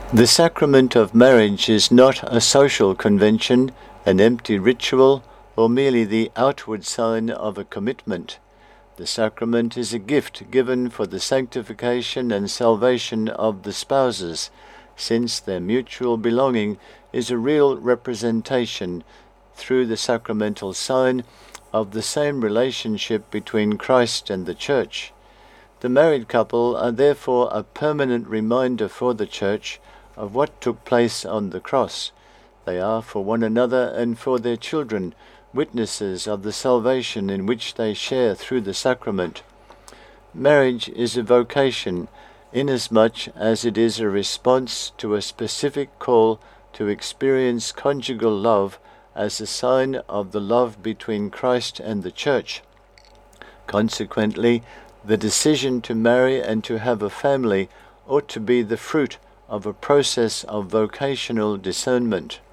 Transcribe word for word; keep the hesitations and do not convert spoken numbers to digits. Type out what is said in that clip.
The sacrament of marriage is not a social convention, an empty ritual, or merely the outward sign of a commitment. The sacrament is a gift given for the sanctification and salvation of the spouses, since their mutual belonging is a real representation, through the sacramental sign, of the same relationship between Christ and the Church. The married couple are therefore a permanent reminder for the Church of what took place on the cross. They are for one another and for their children witnesses of the salvation in which they share through the sacrament. Marriage is a vocation, inasmuch as it is a response to a specific call to experience conjugal love as a sign of the love between Christ and the Church. Consequently, the decision to marry and to have a family ought to be the fruit of a process of vocational discernment.